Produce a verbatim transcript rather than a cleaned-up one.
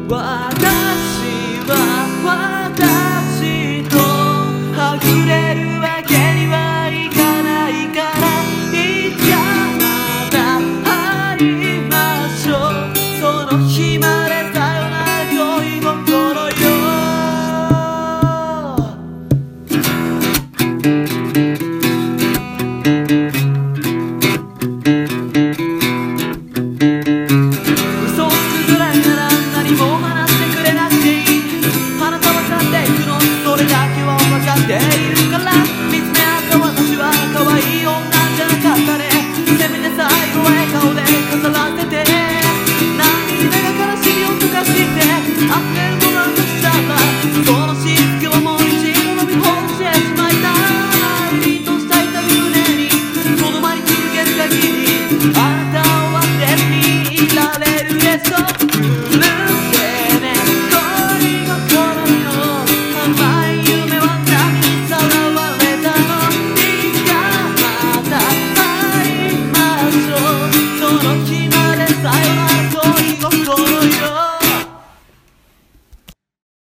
私は私とはぐれるわけにはいかないから、いつかまた会いましょう。その日までさよなら恋心よ。嘘をつくぐらいなら何も話してくれなくていい。あなたは去っていくの、それだけは分かっているから。見つめ合った私は可愛い女じゃなかったね。せめて最後は笑顔で飾らせて、涙が悲しみを溶かして溢れるものとしたら、その雫はもう一度飲み干してしまいたい。凛とした痛み胸にとどまり続ける限り、あなたは忘れずにいられるでしょう。許せね恋心よ、甘い夢は何にさらわれたの。いつかまた会いましょう。その日までさよなら